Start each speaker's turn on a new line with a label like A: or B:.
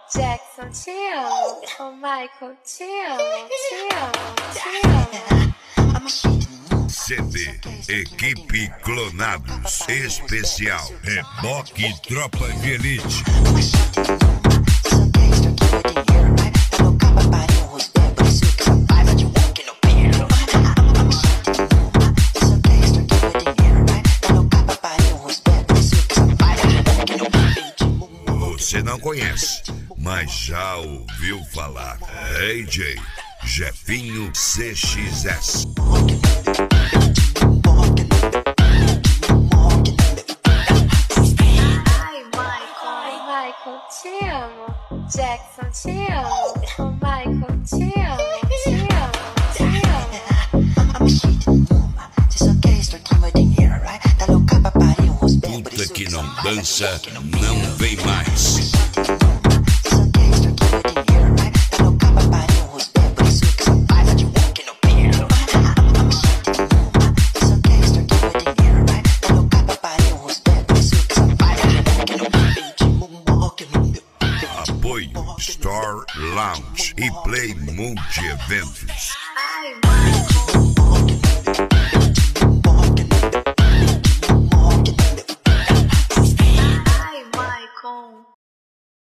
A: Jackson, te amo. Oh, Michael, te amo, te amo, te amo.
B: CD Equipe Clonados Especial Reboque Tropa de Elite. Você não conhece, mas já ouviu falar. AJ Jefinho CXS.
A: Michael, te amo. Jackson, te amo. Oh, Michael, te amo, te amo, te amo.
B: Puta que não dança, não vem mais. Apoio Store Lounge e Play Multi Eventos.
A: Ai, Michael.